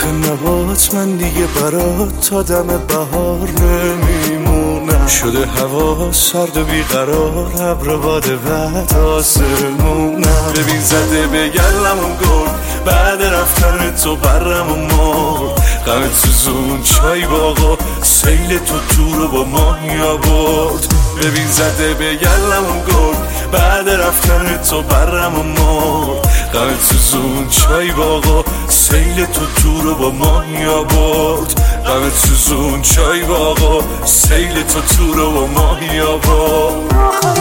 نبات من دیگه برات تا دم بهار نمیمونم. شده هوا سرد و بیقرار، ابر باد بعد آسمونم. ببین زده به گلمون گل، بعد رفتن تو برم و مرد. غمت سوزون چای باغا، سیل تو رو با ماهی آورد. ببین زده به گلمون گل، بعد رفتن تو برم و مرد. غمت سوزون چای باغا، سیل تو رو با ماهی آورد. غمت سوزون چای باغا، سیل تو رو با ماهی آورد.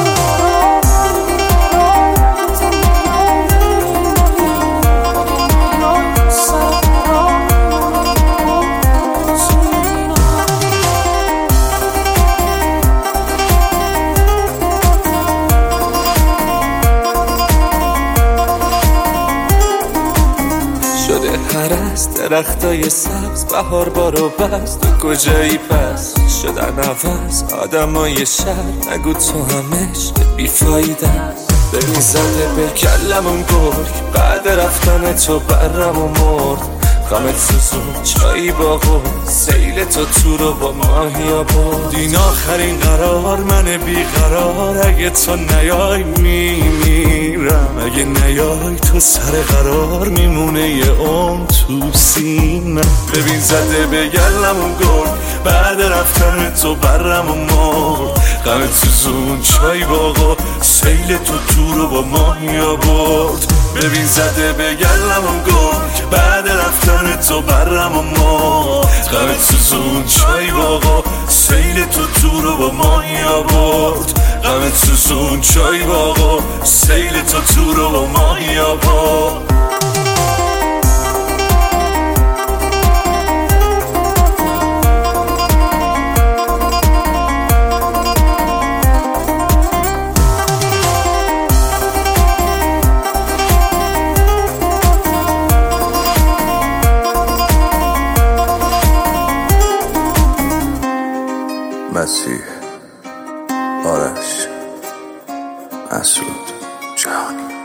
شده هرست درختای سبز، بهار بارو بست. تو کجایی پس؟ شدن عوض آدمای شهر، نگو تو همش بیفایده است. ببین زده به کلمون گرگ، بعد رفتن تو برم و مرد. غمت سوزون چایی باغو، سیل تو رو با ماهی آورد. این آخرین قرار من بیقرار، اگه تو نیای میمیرم. اگه نیای تو سر قرار، میمونه یه عمر تو سینم. ببین زده به گلمون گل، بعد رفتن تو برم و مرد. غمت سوزون چای باغا، سیل تو رو با ماهی آورد. ببین زده به گلمون گل، بعد رفتن تو برم و مرد. غمت سوزون چای باغا، سیل تو رو با ماهی آورد. غمت سوزون چای باغا، سیل تو رو با ماهی آورد. مسیح، آرش، مسعود، جهانی.